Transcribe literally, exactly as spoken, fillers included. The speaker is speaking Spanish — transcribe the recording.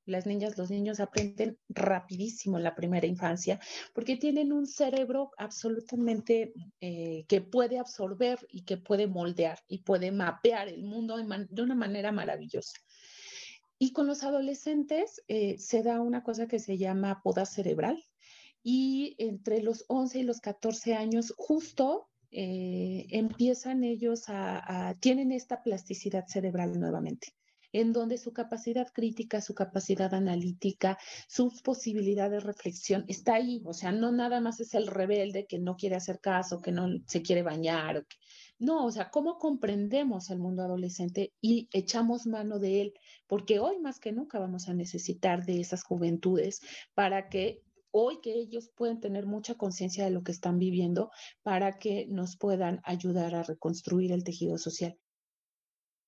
las niñas, los niños aprenden rapidísimo en la primera infancia porque tienen un cerebro absolutamente eh, que puede absorber y que puede moldear y puede mapear el mundo de, man de una manera maravillosa. Y con los adolescentes eh, se da una cosa que se llama poda cerebral y entre los once y los catorce años justo eh, empiezan ellos a, a, tienen esta plasticidad cerebral nuevamente, en donde su capacidad crítica, su capacidad analítica, sus posibilidades de reflexión está ahí. O sea, no nada más es el rebelde que no quiere hacer caso, que no se quiere bañar. O que... No, o sea, ¿cómo comprendemos el mundo adolescente y echamos mano de él? Porque hoy más que nunca vamos a necesitar de esas juventudes para que hoy que ellos pueden tener mucha conciencia de lo que están viviendo para que nos puedan ayudar a reconstruir el tejido social.